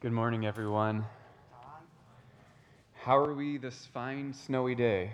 Good morning, everyone. How are we this fine, snowy day?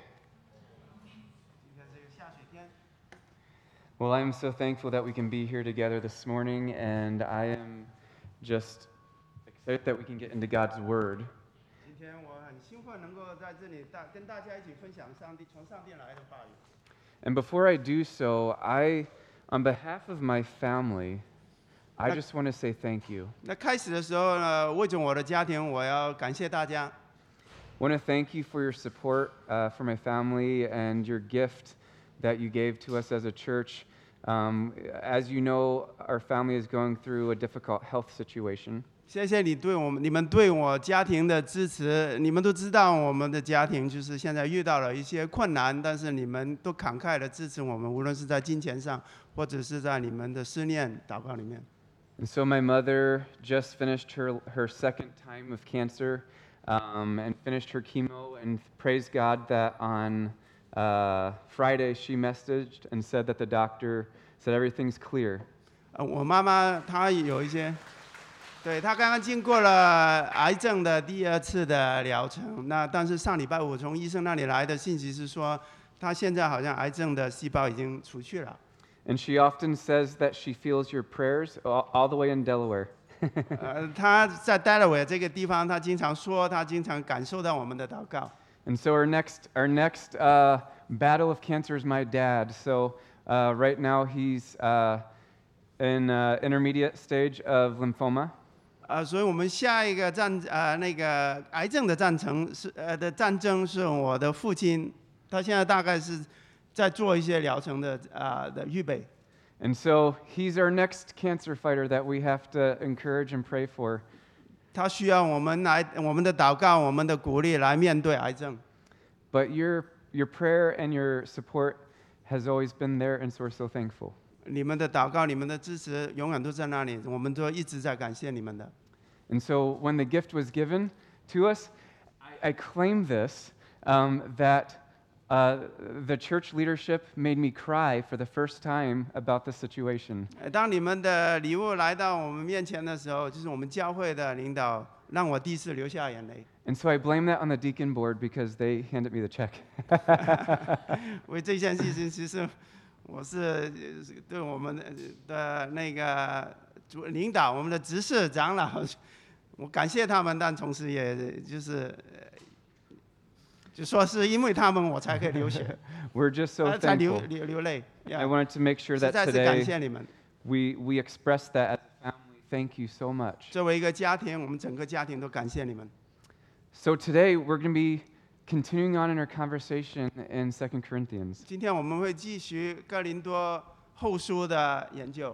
Well, I'm so thankful that we can be here together this morning, and I am just excited that we can get into God's Word. 今天我很兴奋能够在这里跟大家一起分享从上帝来的话语。 And before I do so, on behalf of my family, I just want to say thank you. 那开始的时候呢，为着我的家庭，我要感谢大家。 I want to thank you for your support for my family and your gift that you gave to us as a church. As you know, our family is going through a difficult health situation. 谢谢你们对我家庭的支持。你们都知道，我们的家庭就是现在遇到了一些困难，但是你们都慷慨的支持我们，无论是在金钱上，或者是在你们的思念祷告里面。 And so my mother just finished her second time of cancer and finished her chemo, and praise God that on Friday she messaged and said that the doctor said everything's clear. 我妈妈她有一些，对她刚刚经过了癌症的第二次的疗程，但是上礼拜五从医生那里来的信息是说，她现在好像癌症的细胞已经除去了。 And she often says that she feels your prayers all the way in Delaware. 她在 Delaware 这个地方，她经常说，她经常感受到我们的祷告。 And so our next battle of cancer is my dad. So right now he's in intermediate stage of lymphoma. 所以我们下一个那个癌症的战争是我的父亲，他现在大概是在做一些疗程的预备。 And so he's our next cancer fighter that we have to encourage and pray for. 他需要我们的祷告，我们的鼓励来面对癌症。 But your prayer and your support has always been there, and so we're so thankful. 你们的祷告，你们的支持永远都在那里，我们都一直在感谢你们的。 And so when the gift was given to us, I claim this, that the church leadership made me cry for the first time about the situation. 当你们的礼物来到我们面前的时候，就是我们教会的领导让我第一次流下眼泪。 And so I blame that on the deacon board because they handed me the check. 为这件事情，其实我是对我们的那个领导，我们的执事长老，我感谢他们，但同时也就说是因为他们我才可以流血， We're just so 才 thankful. 流泪。 I wanted to make sure 实 that 在是感 today 谢你们。 we express that as a family. Thank you so much. 作为一个家庭，我们整个家庭都感谢你们。 So today we're going to be continuing on in our conversation in 2 Corinthians. 今天我们会继续哥林多后书的研究。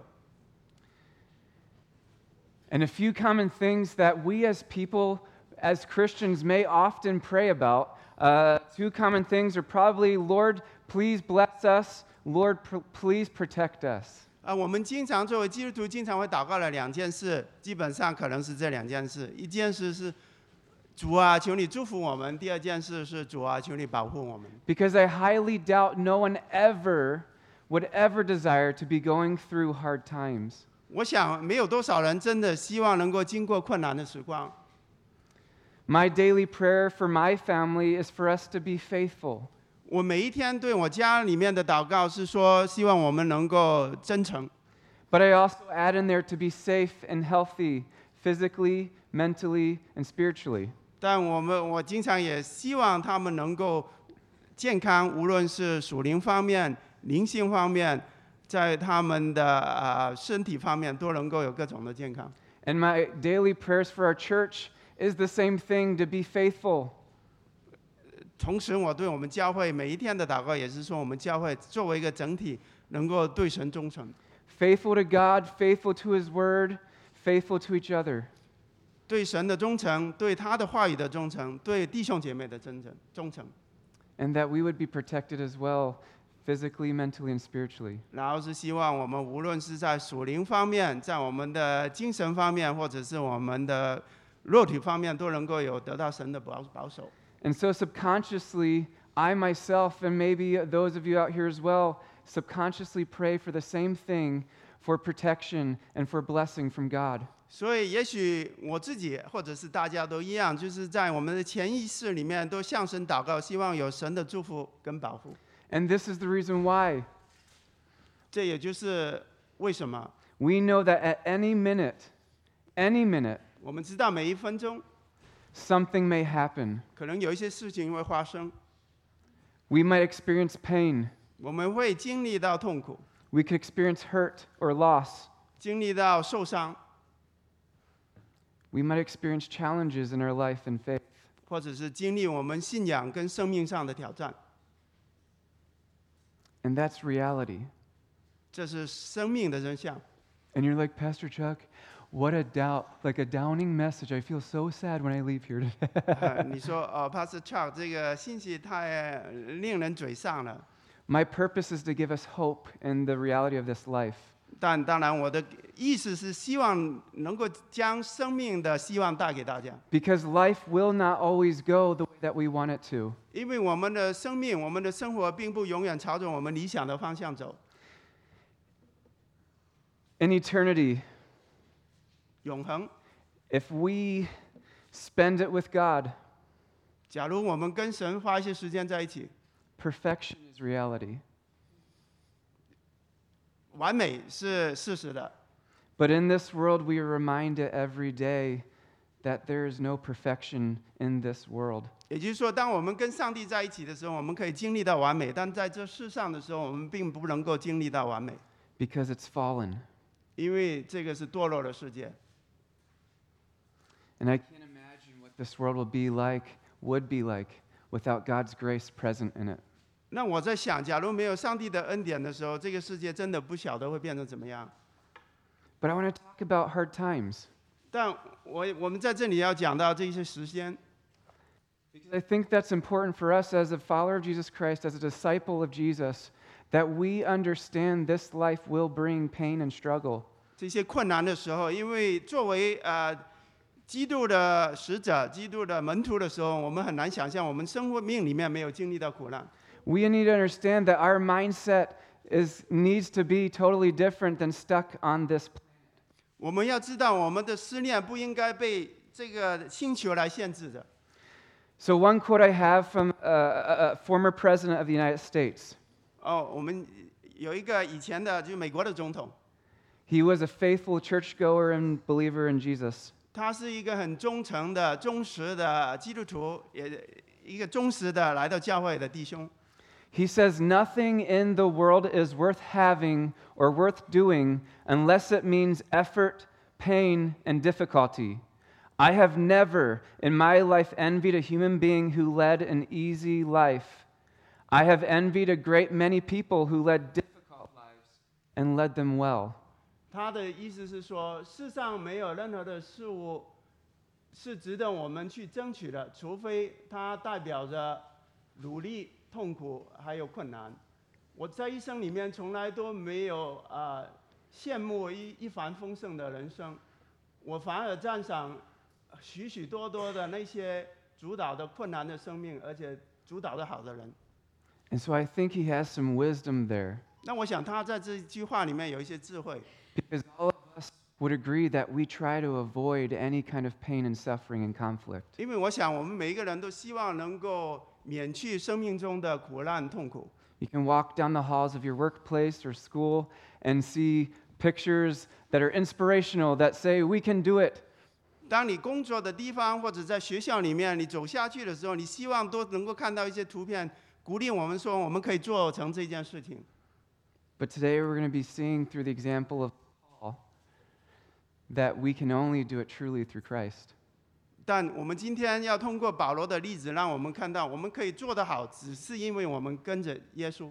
And a few common things that we as people, as Christians, may often pray about. Two common things are probably, Lord, please bless us. Lord, please protect us. 我们经常作为基督徒，经常会祷告的两件事，基本上可能是这两件事。一件事是主啊，求你祝福我们；第二件事是主啊，求你保护我们。 Because I highly doubt no one would ever desire to be going through hard times. 我想没有多少人真的希望能够经过困难的时光。 My daily prayer for my family is for us to be faithful. 我每一天对我家里面的祷告是说，希望我们能够真诚。 But I also add in there to be safe and healthy, physically, mentally, and spiritually. 但我经常也希望他们能够健康，无论是属灵方面、灵性方面，在他们的身体方面都能够有各种的健康。 And my daily prayers for our church is the same thing, to be faithful. 同时，我对我们教会每一天的祷告也是说，我们教会作为一个整体，能够对神忠诚， Faithful to God, faithful to His Word, faithful to each other. 对神的忠诚，对他的话语的忠诚，对弟兄姐妹的忠诚。 And that we would be protected as well, physically, mentally, and spiritually. 然后是希望我们无论是在属灵方面，在我们的精神方面，或者是我们的肉体方面，都能够有得到神的保守。 And so subconsciously, I myself, and maybe those of you out here as well, subconsciously pray for the same thing, for protection and for blessing from God. 所以也许我自己或者是大家都一样，就是在我们的潜意识里面都向神祷告，希望有神的祝福跟保护。 And this is the reason why. 这也就是为什么 We know that at any minute, 我们知道每一分钟 something may happen. 可能有一些事情会发生， We might experience pain. 我们会经历到痛苦， We could experience hurt or loss. 经历到受伤， We might experience challenges in our life and faith. 或者是经历我们信仰跟生命上的挑战。 And that's reality. 这是生命的真相。 And you're like, Pastor Chuck, what a like a downing message. I feel so sad when I leave here today. 你说Pastor Chuck 这个信息太令人沮丧了。 My purpose is to give us hope in the reality of this life. 但当然，我的意思是希望能够将生命的希望带给大家， Because life will not always go the way that we want it to. 因为我们的生命、我们的生活并不永远朝着我们理想的方向走。 In eternity, 永恒， if we spend it with God, 假如我们跟神花一些时间在一起， perfection is reality. 完美是事实的。 But in this world, we are reminded every day that there is no perfection in this world. 也就是说，当我们跟上帝在一起的时候，我们可以经历到完美；但在这世上的时候，我们并不能够经历到完美， Because it's fallen. 因为这个是堕落的世界。 And I can't imagine what this world would be like, without God's grace present in it. 那我在想，假如没有上帝的恩典的时候，这个世界真的不晓得会变成怎么样。 But I want to talk about hard times. 但我们在这里要讲到这些时间， Because I think that's important for us as a follower of Jesus Christ, as a disciple of Jesus, that we understand this life will bring pain and struggle. 这些困难的时候，因为作为基督的使者、基督的门徒的时候，我们很难想象我们生命里面没有经历到苦难。 We need to understand that our mindset needs to be totally different than stuck on this planet. 我们要知道，我们的思念不应该被这个星球来限制着。 So one quote I have from a former president of the United States. 我们有一个以前的，就是美国的总统， He was a faithful churchgoer and believer in Jesus. 他是一个很忠诚的、忠实的基督徒，也一个忠实的来到教会的弟兄。 He says, nothing in the world is worth having or worth doing unless it means effort, pain, and difficulty. I have never in my life envied a human being who led an easy life. I have envied a great many people who led difficult lives and led them well. 他的意思是说，世上没有任何的事物是值得我们去争取的，除非它代表着努力、痛苦还有困难。我在一生里面从来都没有羡慕一帆风顺的人生，我反而赞赏许许多多的那些主导的困难的生命，而且主导的好的人。 And so I think he has some wisdom there. 那我想他在这句话里面有一些智慧。 Because all of us would agree that we try to avoid any kind of pain and suffering and conflict. 因为我想，我们每一个人都希望能够免去生命中的苦难痛苦。 You can walk down the halls of your workplace or school and see pictures that are inspirational that say, we can do it. 当你工作的地方或者在学校里面，你走下去的时候，你希望都能够看到一些图片，鼓励我们说我们可以做成这件事情。 But today we're going to be seeing through the example of Paul that we can only do it truly through Christ. 但我们今天要通过保罗的例子，让我们看到我们可以做得好，只是因为我们跟着耶稣。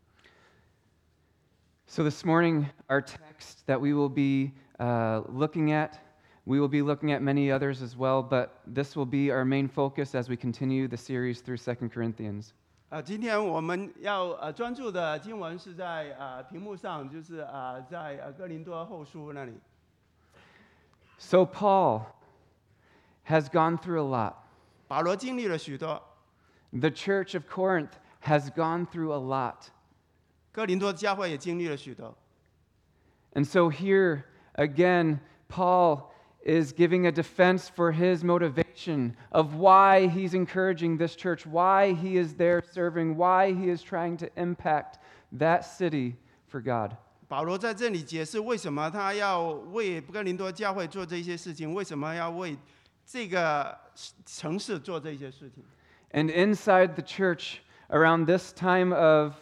So this morning, our text that we will be looking at, we will be looking at many others as well, but this will be our main focus as we continue the series through 2 Corinthians. 今天我们要专注的经文是在屏幕上，就是在哥林多后书那里。 So Paul has gone through a lot. 保罗经历了许多， The church of Corinth has gone through a lot. 哥林多教会也经历了许多。 And so here, again, Paul is giving a defense for his motivation of why he's encouraging this church, why he is there serving, why he is trying to impact that city for God. 保罗在这里解释为什么他要为哥林多教会做这些事情，为什么要为这个城市做这些事情。 And inside the church, around this time of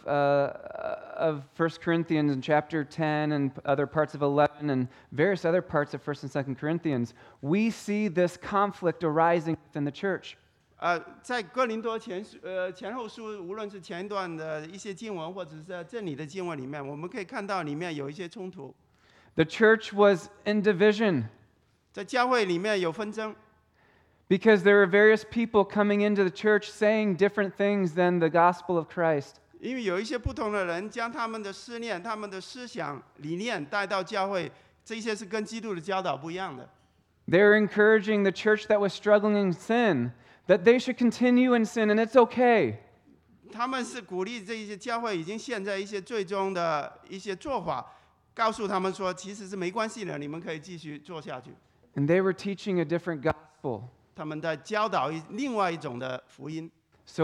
1 Corinthians in chapter 10 and other parts of 11 and various other parts of 1 and 2 Corinthians, we see this conflict arising within the church. 在哥林多前后书，无论是前一段的一些经文，或者是在这里的经文里面，我们可以看到里面有一些冲突。 The church was in division 在教会里面有纷争， because there were various people coming into the church saying different things than the gospel of Christ. 因为有一些不同的人将他们的思念、他们的思想、理念带到教会，这些是跟基督的教导不一样的。 They were encouraging the church that was struggling in sin that they should continue in sin and it's okay. 他们是鼓励这些教会已经陷在一些最终的一些做法，告诉他们说，其实是没关系的，你们可以继续做下去。 And they were teaching a different gospel. 他们在教导另外一种的福音。 So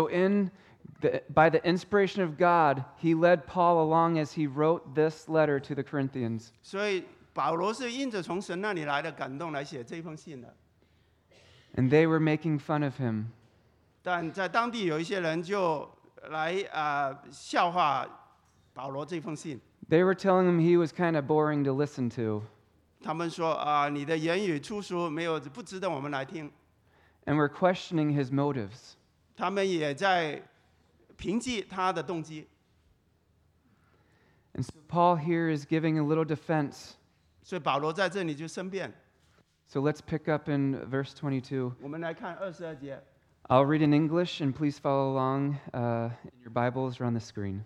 by the inspiration of God, he led Paul along as he wrote this letter to the Corinthians. 所以保罗是因着从神那里来的感动来写这封信的。 And they were making fun of him. 但在当地有一些人就来笑话保罗这封信。 They were telling him he was kind of boring to listen to. 他们说你的言语粗俗，不值得我们来听。 And were questioning his motives. 他们也在评击他的动机。 And so Paul here is giving a little defense. 所以保罗在这里就申辩。 So let's pick up in verse 22. 我们来看22节。 I'll read in English and please follow along in your Bibles or on the screen.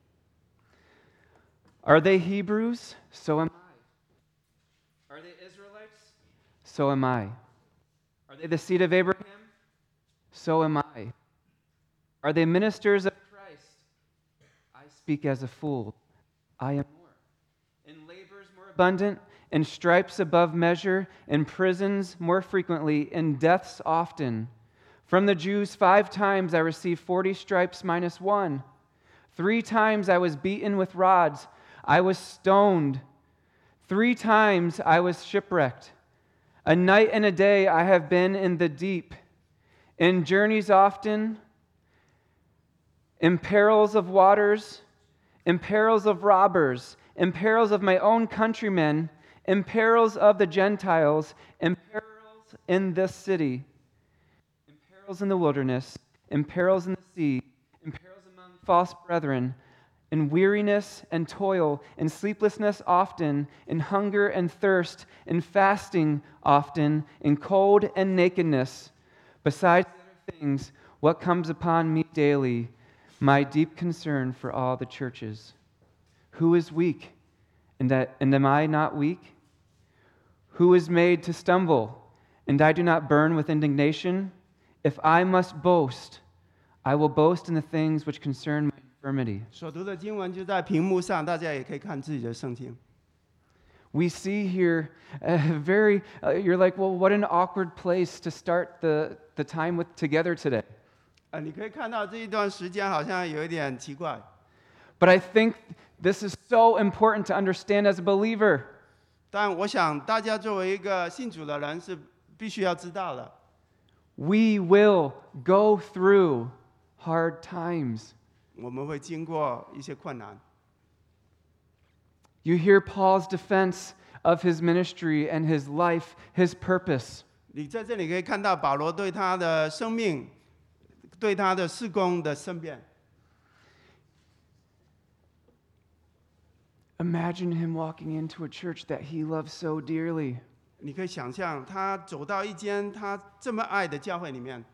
Are they Hebrews? So am I. Are they Israelites? So am I. Are they the seed of Abraham? So am I. Are they ministers of Christ? I speak as a fool. I am more. In labors more abundant, in stripes above measure, in prisons more frequently, in deaths often. From the Jews 5 times I received 40 stripes minus 1. 3 times I was beaten with rods. I was stoned. 3 times I was shipwrecked. A night and a day I have been in the deep. In journeys often, in perils of waters, in perils of robbers, in perils of my own countrymen, in perils of the Gentiles, in perils in this city, in perils in the wilderness, in perils in the sea, in perils among false brethren, in weariness and toil, in sleeplessness often, in hunger and thirst, in fasting often, in cold and nakedness. Besides other things, what comes upon me daily, my deep concern for all the churches. Who is weak, and am I not weak? Who is made to stumble, and I do not burn with indignation? If I must boast, I will boast in the things which concern my infirmity. 所读的经文就在屏幕上，大家也可以看自己的圣经。 We see here you're like, well, what an awkward place to start the time together today. 你可以看到这一段时间好像有一点奇怪， But I think this is so important to understand as a believer. 但我想大家作为一个信主的人是必须要知道的。 We will go through hard times. 我们会经过一些困难。 You hear Paul's defense of his ministry and his life, his purpose. 你在这里可以看到保罗对他的生命、对他的事工的申辩。 Imagine him walking into a church that he loves so dearly. 你可以想象他走到一间他这么爱的教会里面，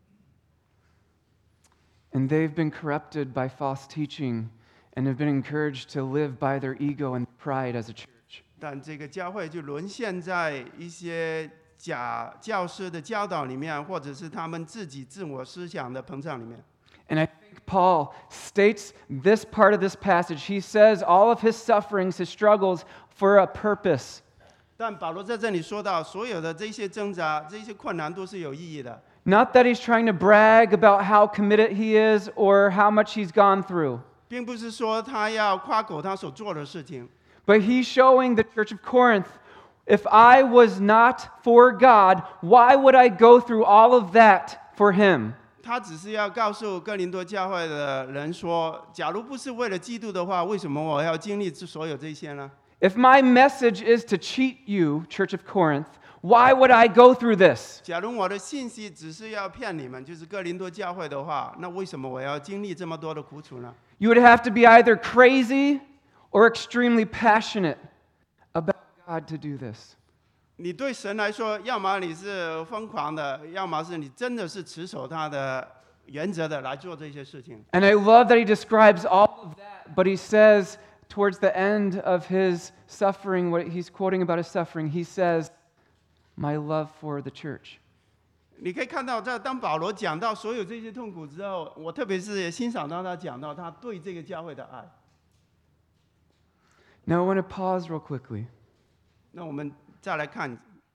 And they've been corrupted by false teaching and have been encouraged to live by their ego and pride as a church. 但这个教会就沦陷在一些假教师的教导里面，或者是他们自己自我思想的膨胀里面。 And I think Paul states this part of this passage. He says all of his sufferings, his struggles, for a purpose. 但保罗在这里说到，所有的这些挣扎、这些困难都是有意义的。 Not that he's trying to brag about how committed he is or how much he's gone through, 并不是说他要夸口他所做的事情， but he's showing the church of Corinth, if I was not for God, why would I go through all of that for him? 他只是要告诉哥林多教会的人说：假如不是为了基督的话，为什么我要经历所有这些呢？ If my message is to cheat you, Church of Corinth, why would I go through this? 假如我的信息只是要骗你们，就是哥林多教会的话，那为什么我要经历这么多的苦楚呢？ You would have to be either crazy or extremely passionate about God to do this. 你对神来说，要么你是疯狂的，要么是你真的是持守他的原则的来做这些事情。 And I love that he describes all of that, but he says towards the end of his suffering, what he's quoting about his suffering, he says, my love for the church. 你可以看到，在当保罗讲到所有这些痛苦之后，我特别是欣赏到他讲到他对这个教会的爱。 Now I want to pause real quickly. 那我们再来看，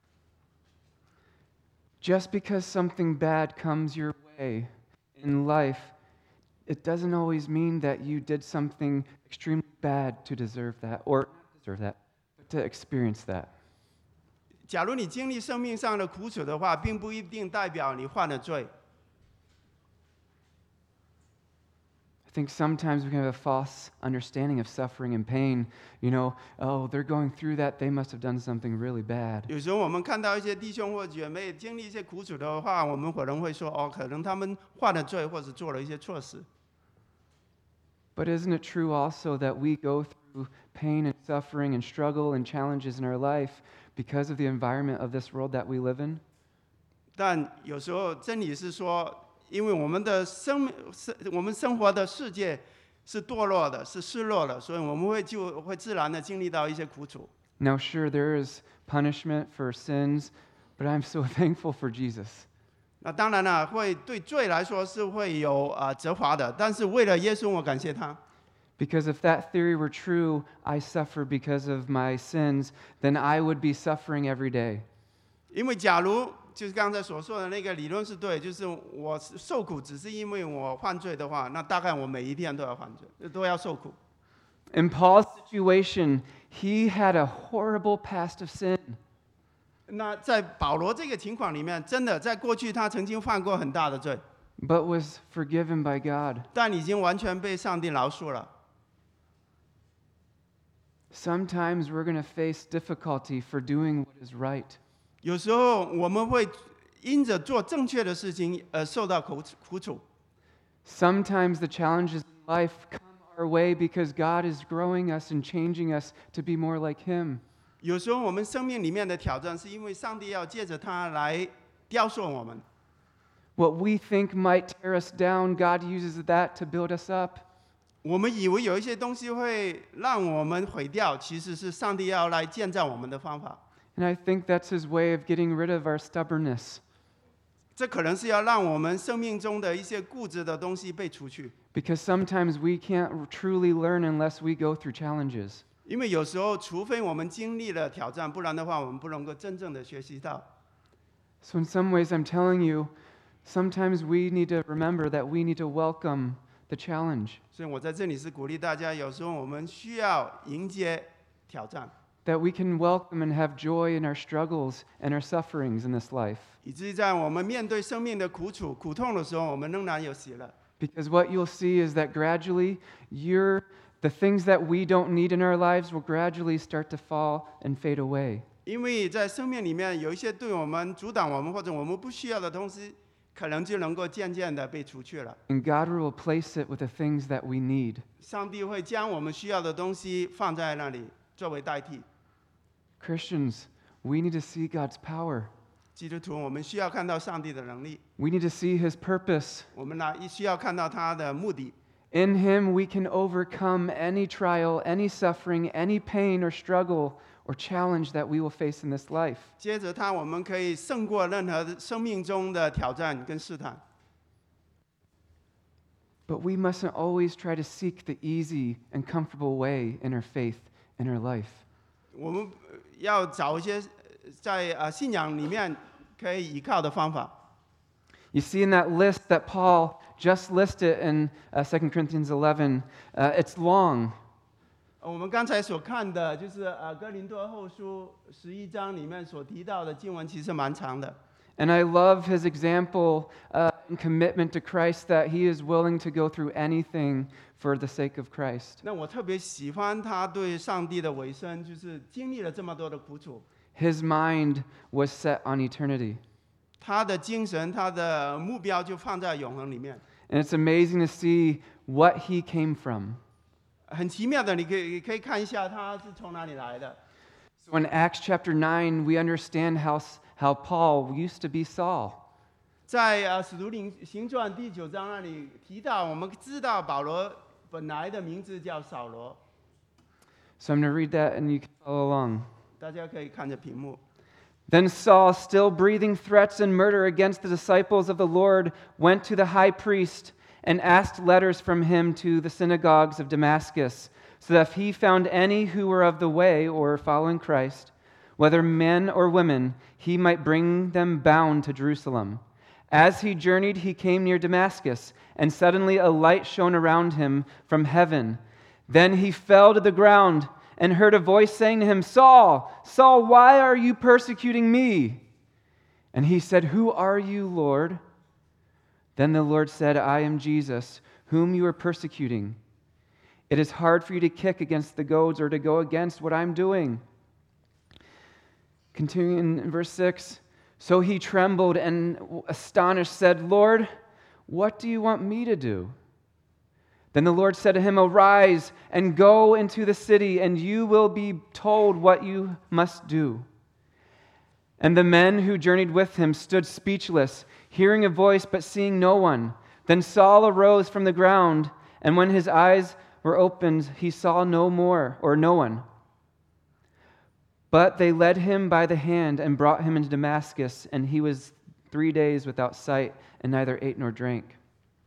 Just because something bad comes your way in life, it doesn't always mean that you did something extremely bad to deserve that, or not deserve that, but to experience that. 假如你经历生命上的苦楚的话，并不一定代表你犯了罪。 I think sometimes we can have a false understanding of suffering and pain. You know, oh, they're going through that, they must have done something really bad. 有时候我们看到一些弟兄或姐妹经历一些苦楚的话，我们可能会说，哦，可能他们犯了罪，或者做了一些错事。 But isn't it true also that we go through pain and suffering and struggle and challenges in our life because of the environment of this world that we live in? 但有时候真理是说，因为我们生活的世界是堕落的，是失落的，所以我们就会自然的经历到一些苦楚。 Now, sure, there is punishment for sins, but I'm so thankful for Jesus. 那当然了，会对罪来说是会有责罚的，但是为了耶稣，我感谢他。 Because if that theory were true, I suffer because of my sins, then I would be suffering every day. 因为假如就是刚才所说的那个理论是对，就是我受苦只是因为我犯罪的话，那大概我每一天都要犯罪，都要受苦。 In Paul's situation, he had a horrible past of sin. 那在保罗这个情况里面，真的在过去他曾经犯过很大的罪， But was forgiven by God. 但已经完全被上帝饶恕了。 Sometimes we're going to face difficulty for doing what is right. 有时候我们会因着做正确的事情而受到苦楚。 Sometimes the challenges in life come our way because God is growing us and changing us to be more like Him. 有时候我们生命里面的挑战，是因为上帝要借着它来雕塑我们。 What we think might tear us down, God uses that to build us up. 我们以为有一些东西会让我们毁掉，其实是上帝要来建造我们的方法。 And I think that's His way of getting rid of our stubbornness. 这可能是要让我们生命中的一些固执的东西被除去。 Because sometimes we can't truly learn unless we go through challenges. 因为有时候，除非我们经历了挑战，不然的话，我们不能够真正的学习到。 So in some ways, I'm telling you, sometimes we need to remember that we need to welcome the challenge. 所以我在这里是鼓励大家，有时候我们需要迎接挑战， That we can welcome and have joy in our struggles and our sufferings in this life. 以至于在我们面对生命的苦楚、苦痛的时候，我们仍然有喜乐。 Because what you'll see is that gradually, the things that we don't need in our lives will gradually start to fall and fade away. 因为在生命里面有一些对我们阻挡我们或者我们不需要的东西，可能就能够渐渐的被除去了。 And God will replace it with the things that we need. 上帝会将我们需要的东西放在那里作为代替。 Christians, we need to see God's power. 基督徒，我们需要看到上帝的能力， We need to see His purpose. 我们需要看到他的目的。 In Him, we can overcome any trial, any suffering, any pain or struggle or challenge that we will face in this life. 接着他，我们可以胜过任何生命中的挑战跟试探。 But we mustn't always try to seek the easy and comfortable way in our faith, in our life. 我们要找一些在信仰里面可以依靠的方法。 You see in that list that Paul just listed in 2 Corinthians 11, it's long. 我们刚才所看的就是哥林多后书11章里面所提到的经文，其实蛮长的。 And I love his example and commitment to Christ that he is willing to go through anything for the sake of Christ. 那我特别喜欢他对上帝的委身，就是经历了这么多的苦楚， His mind was set on eternity. 他的精神、他的目标就放在永恒里面。 And it's amazing to see what he came from. 很奇妙的，你可以看一下他是从哪里来的。 So in Acts chapter 9, we understand how Paul used to be Saul. 在使徒行传第9章那里提到，我们知道保罗本来的名字叫扫罗。 So I'm going to read that and you can follow along. 大家可以看着屏幕。 Then Saul, still breathing threats and murder against the disciples of the Lord, went to the high priest and asked letters from him to the synagogues of Damascus, so that if he found any who were of the way or following Christ, whether men or women, he might bring them bound to Jerusalem. As he journeyed, he came near Damascus, and suddenly a light shone around him from heaven. Then he fell to the ground and heard a voice saying to him, Saul, Saul, why are you persecuting me? And he said, Who are you, Lord? Then the Lord said, I am Jesus, whom you are persecuting. It is hard for you to kick against the goads or to go against what I'm doing. Continuing in verse 6, so he trembled and astonished said, Lord, what do you want me to do? Then the Lord said to him, Arise and go into the city, and you will be told what you must do. And the men who journeyed with him stood speechless, hearing a voice but seeing no one. Then Saul arose from the ground, and when his eyes were opened, he saw no one. But they led him by the hand and brought him into Damascus, and he was 3 days without sight, and neither ate nor drank.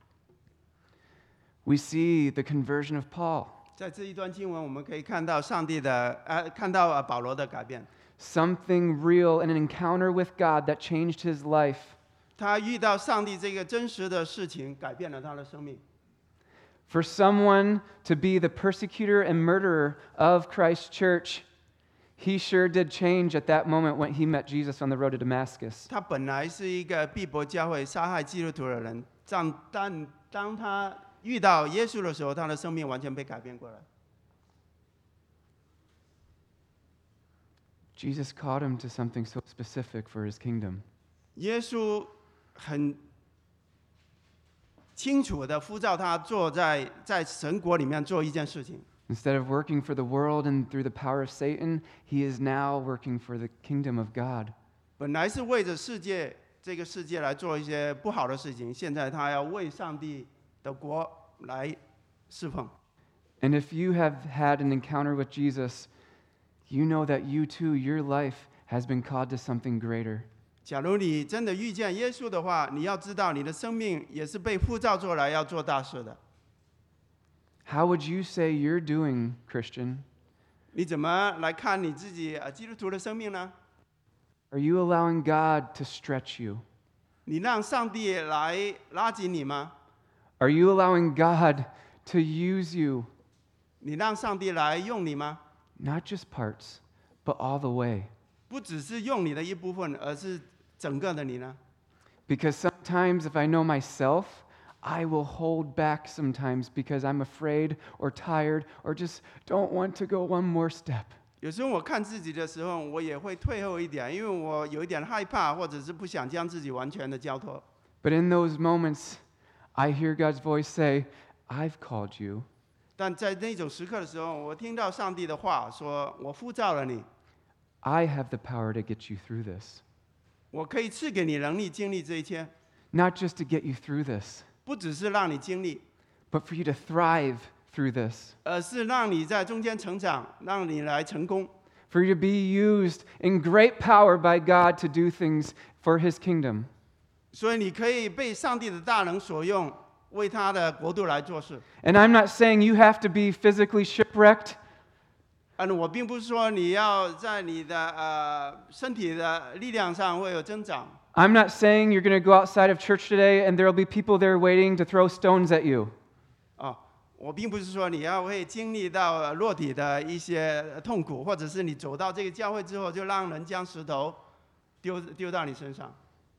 We see the conversion of Paul. 在这一段经文，我们可以看到看到保罗的改变。 Something real, an encounter with God that changed his life. 他遇到上帝这个真实的事情，改变了他的生命。 For someone to be the persecutor and murderer of Christ's church, he sure did change at that moment when he met Jesus on the road to Damascus. 他本来是一个逼迫教会、杀害基督徒的人，但当他遇到耶稣的时候，他的生命完全被改变过来。 Jesus called him to something so specific for his kingdom. 耶稣很清楚的呼召他在神国里面做一件事情。 Instead of working for the world and through the power of Satan, he is now working for the kingdom of God. 本来是为着这个世界来做一些不好的事情，现在他要为上帝的国来侍奉。 And if you have had an encounter with Jesus, you know that you too, your life has been called to something greater. 假如你真的遇见耶稣的话，你要知道你的生命也是被呼召出来要做大事的。 How would you say you're doing, Christian? 你怎么来看你自己基督徒的生命呢？ Are you allowing God to stretch you? 你让上帝来拉紧你吗？ Are you allowing God to use you? 你让上帝来用你吗？ Not just parts, but all the way. 不只是用你的一部分，而是整个的你呢？ Because sometimes if I know myself, I will hold back sometimes because I'm afraid or tired or just don't want to go one more step. 有时候我看自己的时候，我也会退后一点，因为我有一点害怕，或者是不想将自己完全的交托。 But in those moments, I hear God's voice say, I've called you. 但在那种时刻的时候，我听到上帝的话说：“我呼召了你， I have the power to get you through this. 我可以赐给你能力经历这一切， Not just to get you through this, 不只是让你经历， but for you to thrive through this. 而是让你在中间成长，让你来成功， For you to be used in great power by God to do things for his kingdom. 所以你可以被上帝的大能所用，为他的国度来做事。” And I'm not saying you have to be physically shipwrecked. 我并不是说你要在你的身体的力量上会有增长。 I'm not saying you're going to go outside of church today and there will be people there waiting to throw stones at you. 我并不是说你要会经历到肉体的一些痛苦，或者是你走到这个教会之后，就让人将石头丢到你身上。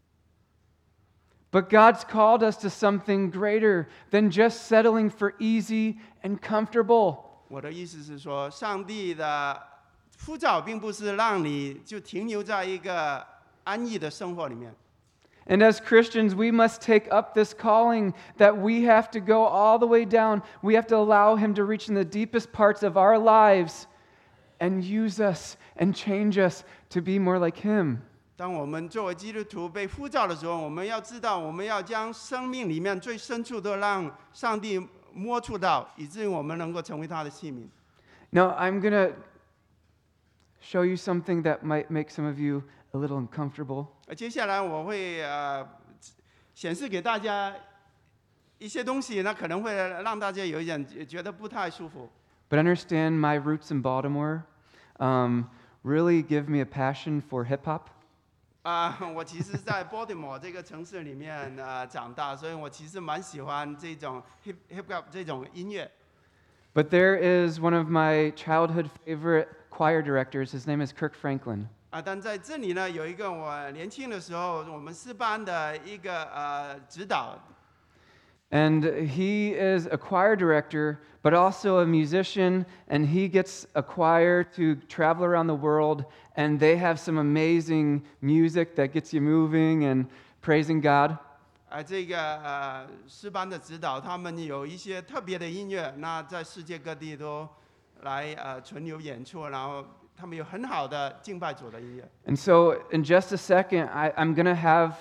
But God's called us to something greater than just settling for easy and comfortable. 我的意思是说，上帝的呼召并不是让你就停留在一个安逸的生活里面。 And as Christians, we must take up this calling that we have to go all the way down. We have to allow Him to reach in the deepest parts of our lives and use us and change us to be more like Him. 当我们作为基督徒被呼召的时候，我们要知道，我们要将生命里面最深处都让上帝摸触到，以至于我们能够成为他的器皿。 Now, I'm going to show you something that might make some of you a little uncomfortable. 接下来我会显示给大家一些东西，那可能会让大家有一点觉得不太舒服。 But understand my roots in Baltimore really give me a passion for hip hop. 我其实在 Baltimore 这个城市里面长大，所以我其实蛮喜欢这种 hip hop 这种音乐。 But there is one of my childhood favorite choir directors. His name is Kirk Franklin. 但在这里呢，有一个我年轻的时候我们诗班的一个指导。 And he is a choir director, but also a musician, and he gets a choir to travel around the world, and they have some amazing music that gets you moving and praising God. 这个诗班的指导，他们有一些特别的音乐，那在世界各地都来存留演出，然后他们有很好的敬拜主的音乐。 And so, in just a second, I'm going to have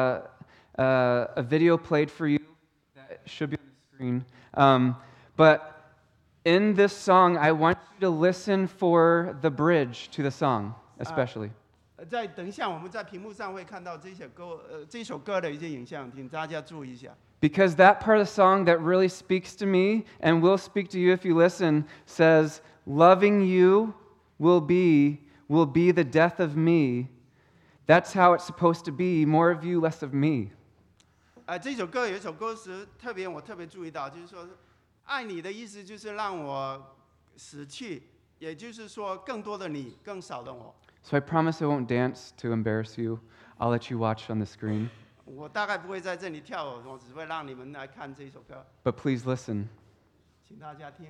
a video played for you. It should be on the screen. But in this song, I want you to listen for the bridge to the song, especially. 等一下，我们在屏幕上会看到这首歌的一些影像，请大家注意一下。 Because that part of the song that really speaks to me and will speak to you if you listen says, "Loving you will be the death of me. That's how it's supposed to be. More of you, less of me." 这首歌有一首歌词我特别注意到，就是说，爱你的意思就是让我死去，也就是说，更多的你，更少的我。 So I promise I won't dance to embarrass you. I'll let you watch on the screen. 我大概不会在这里跳舞，我只会让你们来看这首歌。 But please listen. 请大家听。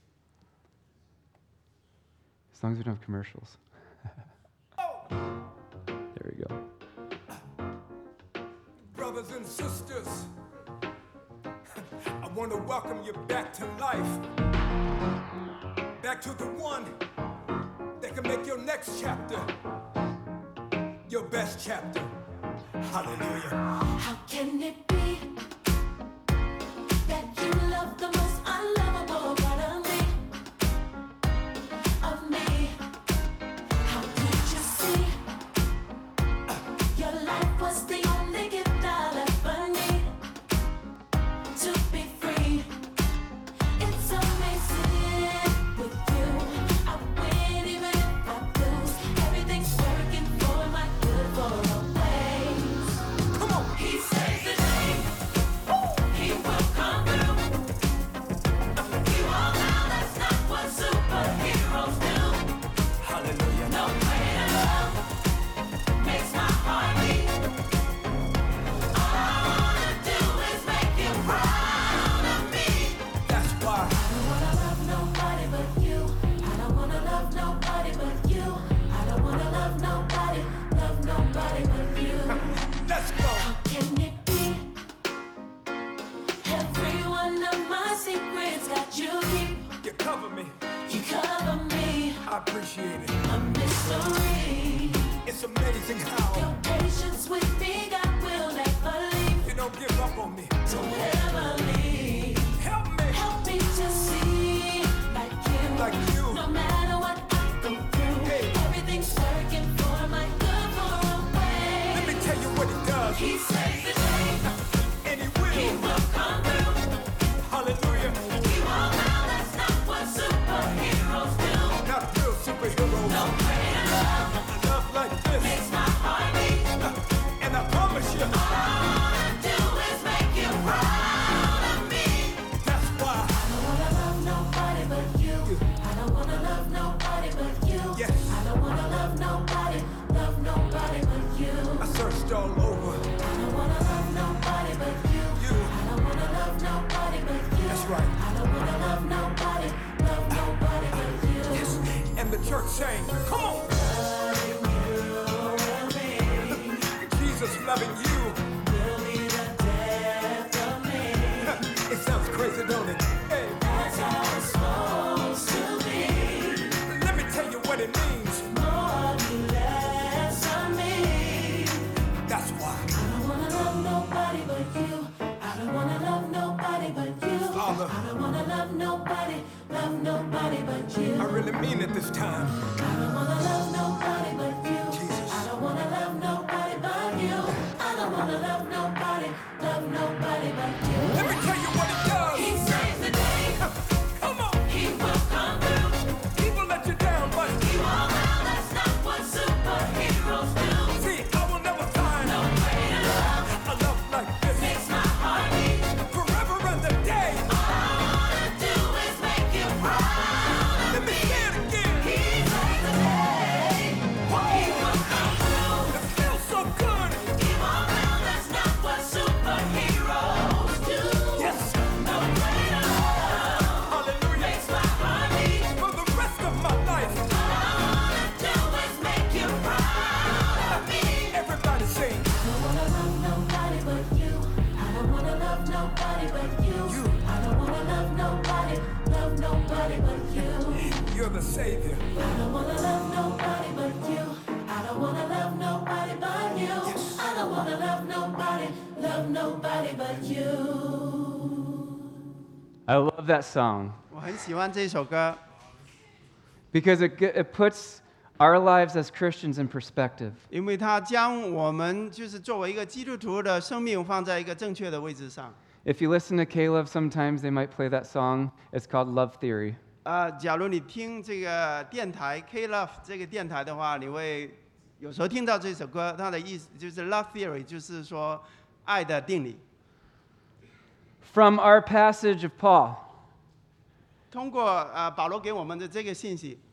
As long as we don't have commercials. There we go. Brothers and sisters, I want to welcome you back to life. Back to the one that can make your next chapter your best chapter. Hallelujah. How can it be that you love the most unlovable part of me? How could you see your life was the only gift I'll ever need to be free? It's amazing with you. I win even if I lose. Everything's working for my good for always. Come on. He saves the day. He will come through. You all know that's not what superheroes do. Hallelujah. No greater love makes my heart beat. All I wanna do is make you proud of me. That's why. I don't wanna love nobody but you. I don't wanna love nobody but you. I don't wanna love nobody but you. Let's go. How can it be? Every one of my secrets got you deep. You cover me. You cover me, I appreciate it. a mystery. It's amazing how Your patience with me, God will never leave. you don't give up on me. Don't ever leave. Help me. Help me to see like you. Like you. No matter what I go through, Hey. everything's working for my good for a way. Let me tell you what it does. He saves the day. And he He will. will come through. Hallelujah. You all know that's not what superheroes do. Not do. church saying, come on. Jesus loving you. It sounds crazy, don't it? Hey. That's how it's supposed to be. Let me tell you what it means. More or less of me. That's why. I don't wanna love nobody but you. I don't wanna love nobody but you. Father. I don't wanna love nobody but you. I really mean it this time. I don't wanna love nobody but you. Jesus. I don't wanna love nobody but you. I don't wanna love nobody but you. Let me tell you what it does. He saves the day. Come on. He will come through. He will let you down, but He won't. Now that's not what superheroes do. see, I will never find No greater love a love like this. makes my heart beat. Forever and the day. All I wanna do is make you proud Let of me me. say it again. He saves the day. He will come through. It feels so good. He won't. Now that's not what superheroes do. Yes. No greater love Hallelujah. makes my heart beat. For the rest of my life. All I wanna do is make you proud of me. Everybody sing. I don't wanna love nobody but you. I don't wanna love nobody but you. I don't wanna love nobody but you. You're the Savior. I don't wanna love nobody but you. I don't wanna love nobody but you. I don't wanna love nobody but you. I love that song 我很喜欢这首歌， because it puts our lives as Christians in perspective. 因为它将我们就是作为一个基督徒的生命放在一个正确的位置上。 If you listen to Caleb, sometimes they might play that song. It's called Love Theory. 假如你听这个电台 K Love 这个电台的话，你会有时候听到这首歌，它的意思就是 Love Theory，就是说爱的定理。 From our passage of Paul, 通过保罗给我们的这个信息，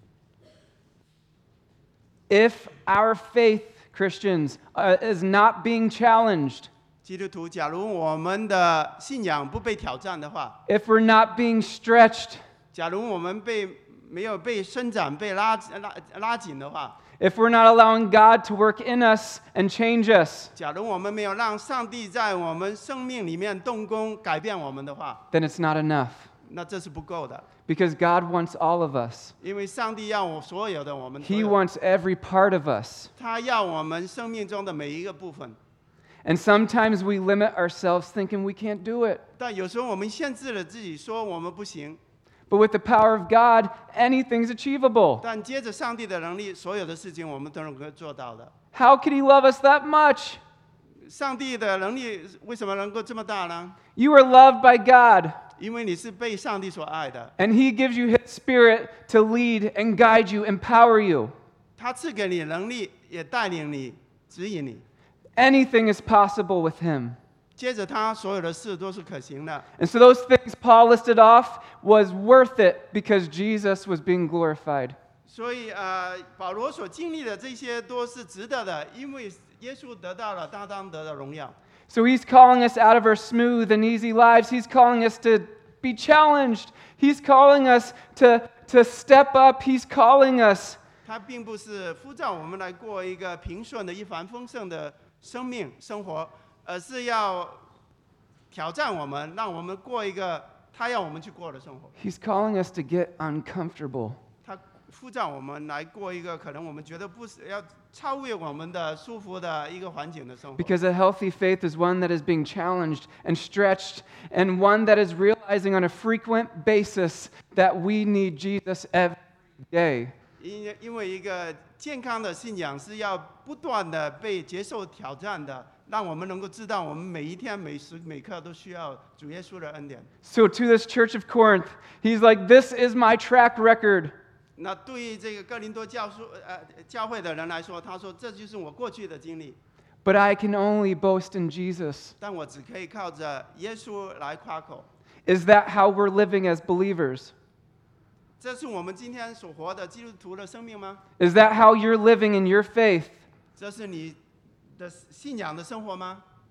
if our faith, Christians, is not being challenged, 基督徒，假如我们的信仰不被挑战的话， if we're not being stretched, 假如我们没有被伸展、被拉紧的话， if we're not allowing God to work in us and change us, 假如我们没有让上帝在我们生命里面动工改变我们的话， then it's not enough. 那这是不够的， Because God wants all of us. 因为上帝要我所有的我们都 He 有， wants every part of us. 他要我们生命中的每一个部分。 And sometimes we limit ourselves thinking we can't do it. 但有时候我们限制了自己，说我们不行。 But with the power of God, anything's achievable. 但接着上帝的能力，所有的事情我们都能够做到的。 How could He love us that much? 上帝的能力为什么能够这么大呢？ You are loved by God, 因为你是被上帝所爱的， and He gives you His Spirit to lead and guide you, empower you. 他赐给你能力，也带领你、指引你。 Anything is possible with Him. 接着他所有的事都是可行的。 And so those things Paul listed off was worth it because Jesus was being glorified. 所以保罗所经历的这些都是值得的，因为耶稣得到了大当得的荣耀。 So He's calling us out of our smooth and easy lives. He's calling us to be challenged. He's calling us to step up. He's calling us 他并不是呼召我们来过一个平顺的一帆风顺的生活，而是要挑战我们，让我们过一个他要我们去过的生活。 He's calling us to get uncomfortable. 他呼召我们来过一个可能我们觉得不是要超越我们的舒服的一个环境的生活。 Because a healthy faith is one that is being challenged and stretched, and one that is realizing on a frequent basis that we need Jesus every day. 因为一个健康的信仰是要不断的被接受挑战的，让我们能够知道我们每一天每时每刻都需要主耶稣的恩典。 So to this church of Corinth, he's like, this is my track record. 那对于这个哥林多教会的人来说，他说这就是我过去的经历， But I can only boast in Jesus. 但我只可以靠着耶稣来夸口。 Is that how we're living as believers? 这是我们今天所活的基督徒的生命吗？ Is that how you're living in your faith? 这是你的信仰的生活吗？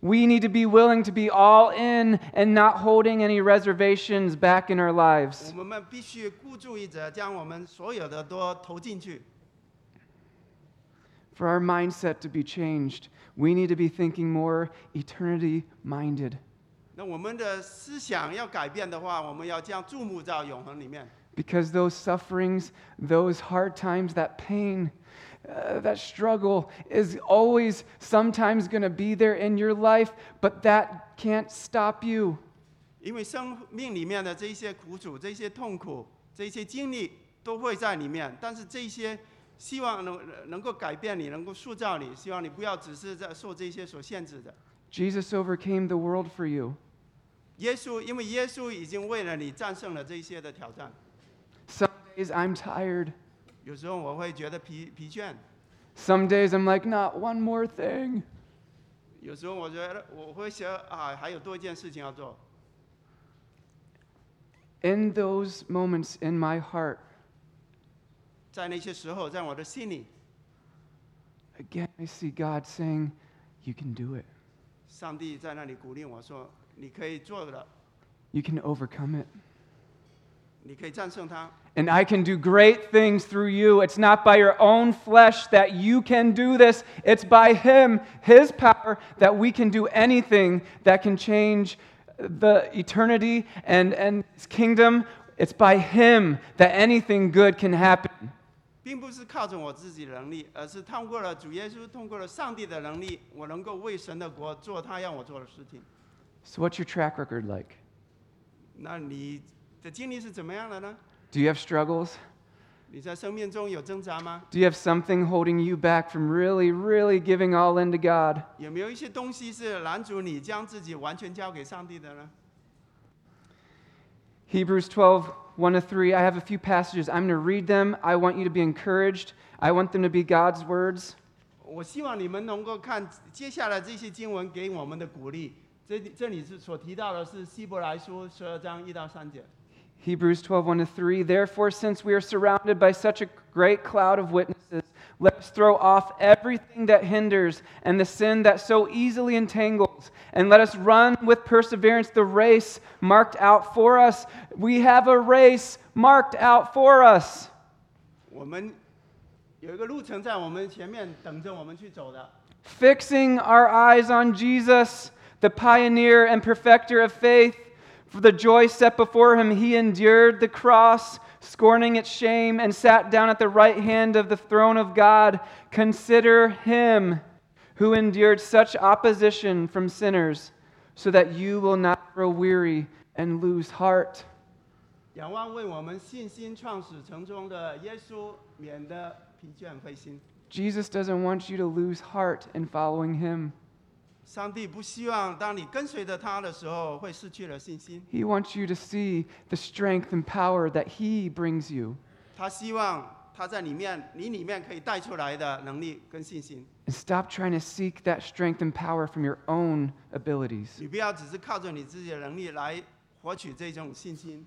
We need to be willing to be all in and not holding any reservations back in our lives. 我们必须孤注一掷，将我们所有的都投进去。 For our mindset to be changed, we need to be thinking more eternity-minded. 那我们的思想要改变的话，我们要将注目到永恒里面。 Because those sufferings, those hard times, that pain, that struggle is always sometimes going to be there in your life, but that can't stop you. 因为生命里面的这一些苦楚、这些痛苦、这些经历都会在里面，但是这些希望能够改变你，能够塑造你，希望你不要只是在受这些所限制的。 Jesus overcame the world for you. 因为耶稣已经为了你战胜了这些的挑战。 Some days I'm tired. 有时候我会觉得疲倦， Some days I'm like, not one more thing. 有时候我觉得我会想啊，还有多一件事情要做。 In those moments in my heart, 在那些时候，在我的心里， again, I see God saying, you can do it. 上帝在那里鼓励我说：“你可以做的， You can overcome it. 你可以战胜它。 And I can do great things through you. It's not by your own flesh that you can do this. It's by Him, His power, that we can do anything that can change the eternity and His kingdom. It's by Him that anything good can happen. 并不是靠着我自己的能力，而是通过了主耶稣，通过了上帝的能力，我能够为神的国做他要我做的事情。 So what's your track record like? 那你的经历是怎么样的呢？ Do you have struggles? 你在生命中有挣扎吗？ Do you have something holding you back from really, really giving all in to God? 有没有一些东西是拦阻你将自己完全交给上帝的呢？ Hebrews 12:1-3. I have a few passages. I'm going to read them. I want you to be encouraged. I want them to be God's words. 我希望你们能够看接下来这些经文给我们的鼓励。这里是所提到的是希伯来书12章1到3节。 Hebrews 12:1-3. Therefore, since we are surrounded by such a great cloud of witnesses, let us throw off everything that hinders and the sin that so easily entangles, and let us run with perseverance the race marked out for us. We have a race marked out for us. 我们有一个路程在我们前面等着我们去走的。 Fixing our eyes on Jesus, the pioneer and perfecter of faith. For the joy set before him, he endured the cross, scorning its shame, and sat down at the right hand of the throne of God. Consider him who endured such opposition from sinners, so that you will not grow weary and lose heart. 仰望为我们信心创始成终的耶稣，免得疲倦灰心。 Jesus doesn't want you to lose heart in following him. 上帝不希望当你跟随着他的时候，会失去了信心。 He wants you to see the strength and power that he brings you. 他希望他在你里面可以带出来的能力跟信心。 And stop trying to seek that strength and power from your own abilities. 你不要只是靠着你自己的能力来获取这种信心。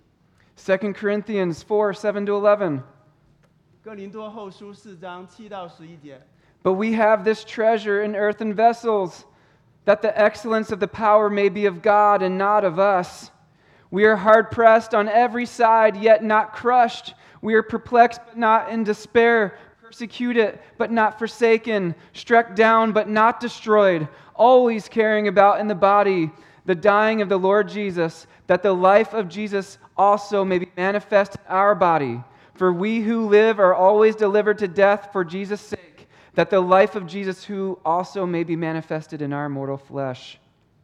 2 Corinthians 4:7-11. 哥林多后书4章7到11节。 But we have this treasure in earthen vessels, that the excellence of the power may be of God and not of us. We are hard pressed on every side, yet not crushed. We are perplexed, but not in despair, persecuted, but not forsaken, struck down, but not destroyed, always carrying about in the body the dying of the Lord Jesus, that the life of Jesus also may be manifest in our body. For we who live are always delivered to death for Jesus' sake, that the life of Jesus who also may be manifested in our mortal flesh.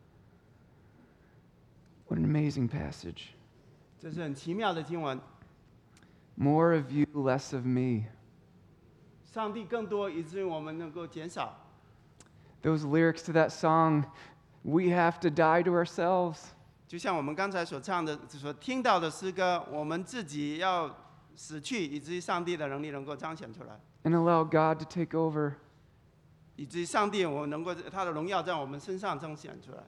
What an amazing passage. 这是很奇妙的经文。 More of you, less of me. 上帝更多，以至于我们能够减少。 Those lyrics to that song, we have to die to ourselves. 就像我们刚才所唱的、所听到的诗歌，我们自己要死去，以至于上帝的能力能够彰显出来， And allow God to take over. 以至于上帝我能够他的荣耀在我们身上彰显出来。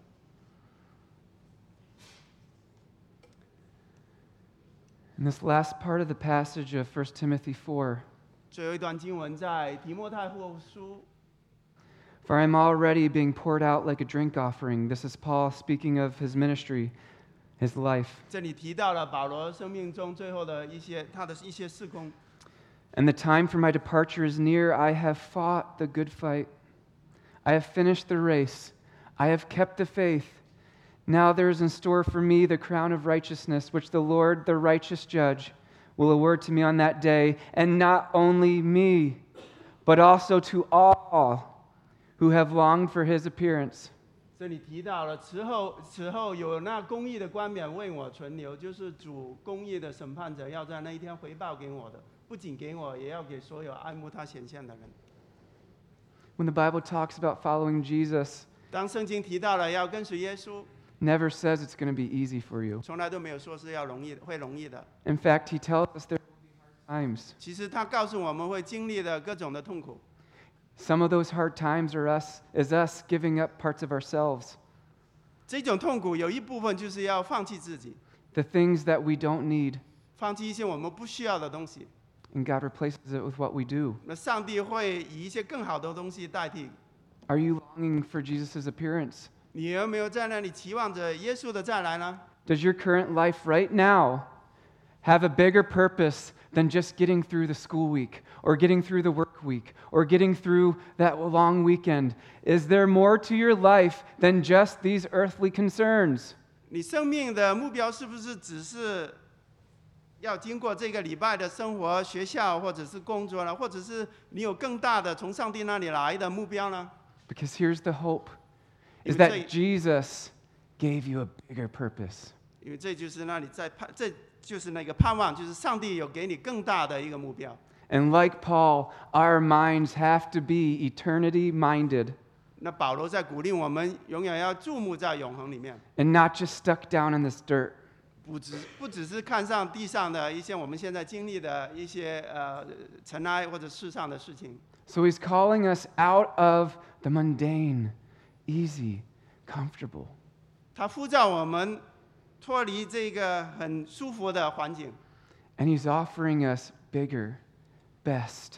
In this last part of the passage of 1 Timothy 4, 最后一段经文在提摩太后书 For I am already being poured out like a drink offering. This is Paul speaking of his ministry, his life. 这里提到了保罗生命中最后的他的一些事工。 And the time for my departure is near. I have fought the good fight. I have finished the race. I have kept the faith. Now there is in store for me the crown of righteousness, which the Lord, the righteous judge, will award to me on that day, and not only me, but also to all who have longed for his appearance. 这里提到了此后有那公义的冠冕为我存留，就是主公义的审判者要在那一天回报给我的，不仅给我，也要给所有爱慕他显现的人。 When the Bible talks about following Jesus, 当圣经提到了要跟随耶稣， never says it's going to be easy for you. 从来都没有说是要容易的，会容易的。 In fact, he tells us there will be hard times. 其实他告诉我们会经历的各种的痛苦， Some of those hard times is us giving up parts of ourselves, 这种痛苦有一部分就是要放弃自己， the things that we don't need, 放弃一些我们不需要的东西。 and God replaces it with what we do. 那上帝会以一些更好的东西代替。 Are you longing for Jesus' appearance? 你有没有在那里期望着耶稣的再来呢？ Does your current life right now have a bigger purpose than just getting through the school week or getting through the work week or getting through that long weekend? Is there more to your life than just these earthly concerns? 你生命的目标是不是只是要经过这个礼拜的生活、学校或者是工作呢？或者是你有更大的从上帝那里来的目标呢？ Because here's the hope, is 因为 that Jesus gave you a bigger purpose. 因为这就是这就是那个盼望，就是上帝有给你更大的一个目标。 And like Paul, our minds have to be eternity minded 那保罗在鼓励我们，永远要注目在永恒里面， and not just stuck down in this dirt. 不只是看上地上的一些我们现在经历的一些尘埃或者世上的事情。 So he's calling us out of the mundane, easy, comfortable. 他呼召我们脱离这个很舒服的环境， And he's offering us bigger, best,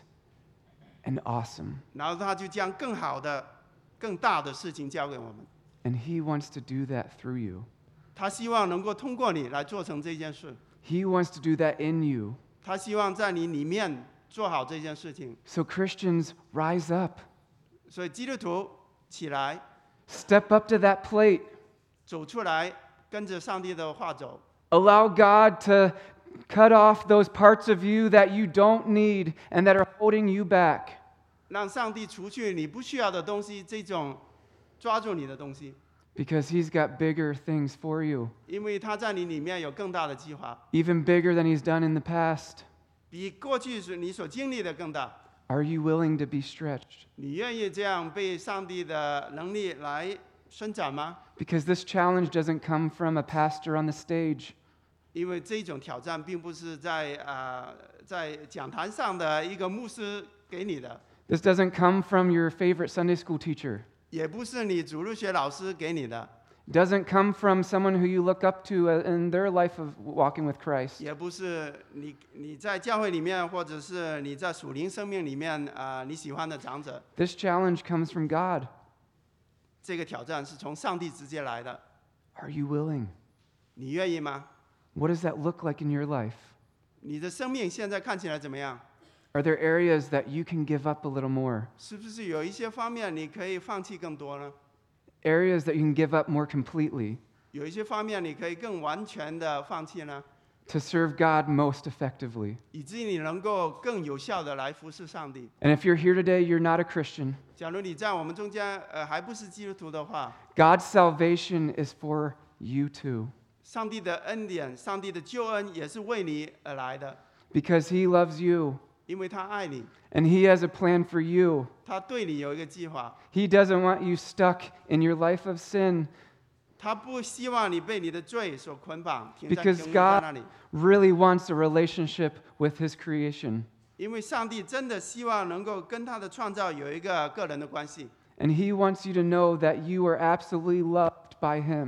and awesome. 然后他就将更好的、更大的事情交给我们。 And he wants to do that through you. 他希望能够通过你来做成这件事， He wants to do that in you. 他希望在你里面做好这件事情。 So Christians, rise up. 所以基督徒起来， Step up to that plate. 走出来，跟着上帝的话走， Allow God to cut off those parts of you that you don't need and that are holding you back. 让上帝除去你不需要的东西，这种抓住你的东西， Because he's got bigger things for you, 因为他在你里面有更大的计划， even bigger than he's done in the past. 比过去你所经历的更大。 Are you willing to be stretched? 你愿意这样被上帝的能力来伸展吗？ Because this challenge doesn't come from a pastor on the stage. 因为这种挑战并不是在讲坛上的一个牧师给你的， This doesn't come from your favorite Sunday school teacher. 也不是你主日学老师给你的， It doesn't come from someone who you look up to in their life of walking with Christ. 也不是你在教会里面，或者是你在属灵生命里面你喜欢的长者。 This challenge comes from God. 这个挑战是从上帝直接来的， Are you willing? 你愿意吗？ What does that look like in your life? 你的生命现在看起来怎么样？ Are there areas that you can give up a little more? 是不是有一些方面你可以放弃更多呢？ Areas that you can give up more completely 有一些方面你可以更完全的放弃呢？ to serve God most effectively? 以至于你能够更有效的来服侍上帝。 And if you're here today, you're not a Christian. 假如你在我们中间还不是基督徒的话， God's salvation is for you too. 上帝的恩典、上帝的救恩也是为你而来的， Because he loves you 因为他爱你， and he has a plan for you. 他对你有一个计划， He doesn't want you stuck in your life of sin 他不希望你被你的罪所捆绑，停在 because 停留在那 God 里。 really wants a relationship with his creation. 因为上帝真的希望能够跟他的创造有一个个人的关系， And he wants you to know that you are absolutely loved by him.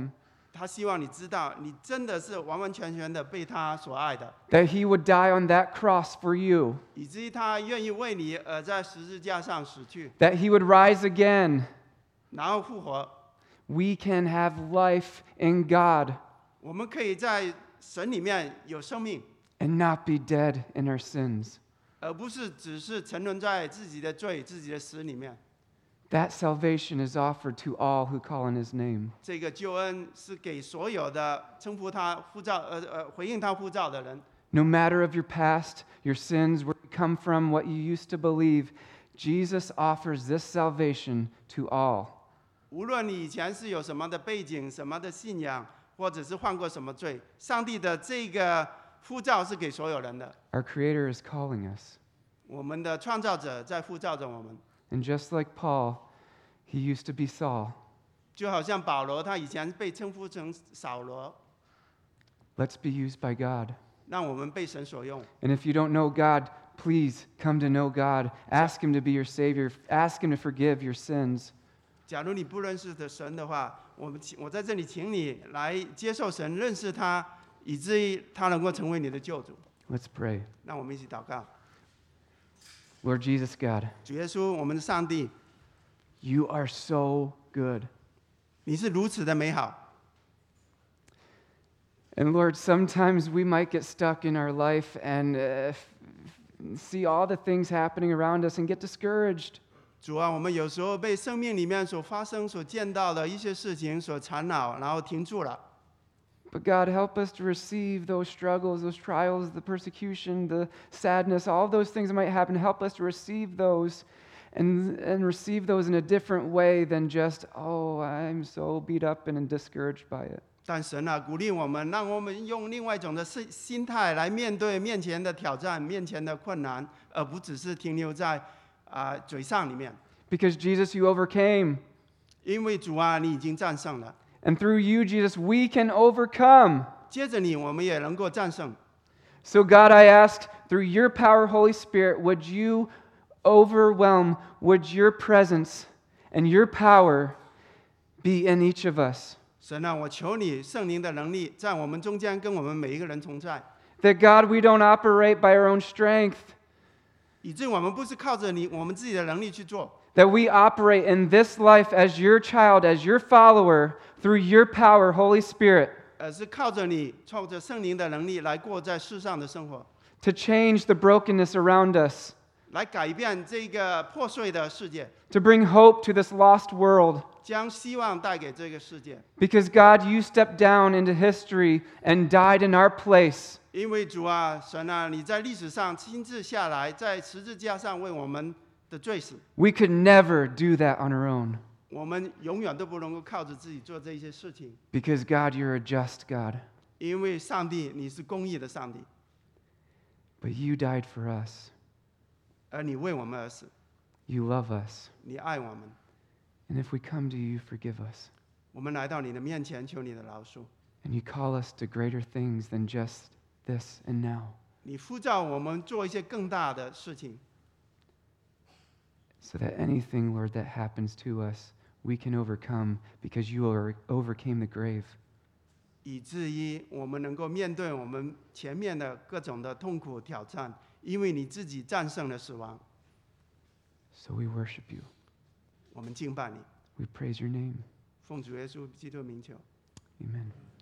他希望你知道，你真的是完完全全的被他所爱的， that he would die on that cross for you, 以至于他愿意为你而在十字架上死去， that he would rise again. 然后复活。 We can have life in God 我们可以在神里面有生命， and not be dead in our sins. 而不是只是沉沦在自己的罪、自己的死里面。 That salvation is offered to all who call on his name. 这个救恩是给所有的称呼他呼召、回应他呼召的人。 No matter of your past, your sins, where you come from, what you used to believe, Jesus offers this salvation to all. 无论你以前是有什么的背景、什么的信仰，或者是犯过什么罪，上帝的这个呼召是给所有人的。 Our Creator is calling us. 我们的创造者在呼召着我们， And just like Paul, he used to be Saul. 就好像保罗，他以前被称呼成扫罗， Let's be used by God. 让我们被神所用。 And if you don't know God, please come to know God. Ask him to be your Savior. Ask him to forgive your sins. 假如你不认识的神的话，我在这里请你来接受神，认识他，以至于他能够成为你的救主。 Let's pray. 让我们一起祷告。 Lord Jesus God, 主耶稣，我们的上帝， you are so good. 你是如此的美好。 And Lord, sometimes we might get stuck in our life and see all the things happening around us and get discouraged. 主啊，我们有时候被生命里面所发生、所见到的一些事情所缠绕，然后停住了。 But God, help us to receive those struggles, those trials, the persecution, the sadness, all of those things that might happen. Help us to receive those and receive those in a different way than just, oh, I'm so beat up and discouraged by it. 但神啊，鼓励我们，让我们用另外一种的心态来面对面前的挑战、面前的困难，而不只是停留在嘴上里面。 Because Jesus, you overcame. 因为主啊，你已经战胜了， And through you, Jesus, we can overcome. 接着你，我们也能够战胜。 So, God, I ask, through your power, Holy Spirit, would you overwhelm, would your presence and your power be in each of us? 神啊，我求你圣灵的能力在我们中间，跟我们每一个人同在， That, God, we don't operate by our own strength, 以致我们不是靠着我们自己的能力去做， that we operate in this life as your child, as your follower, through your power, Holy Spirit, 而是靠着你，靠着圣灵的能力来过在世上的生活， to change the brokenness around us, 来改变这个破碎的世界， to bring hope to this lost world. 将希望带给这个世界。 Because, God, you stepped down into history and died in our place. 因为主啊，神啊，你在历史上亲自下来，在十字架上为我们的罪死， We could never do that on our own. 我们永远都不能够靠着自己做这些事情。 Because, God, you're a just God. 因为上帝，你是公义的上帝， But you died for us. 而你为我们而死， You love us. 你爱我们。 And if we come to you, forgive us. 我们来到你的面前，求你的饶恕。 And you call us to greater things than just this and now. 你呼召我们做一些更大的事情， So that anything, Lord, that happens to us, we can overcome because you overcame the grave. 以至于我们能够面对我们前面的各种的痛苦挑战，因为你自己战胜了死亡。 So we worship you. 我们敬拜你， We praise your name. 奉主耶稣基督的名求。 Amen.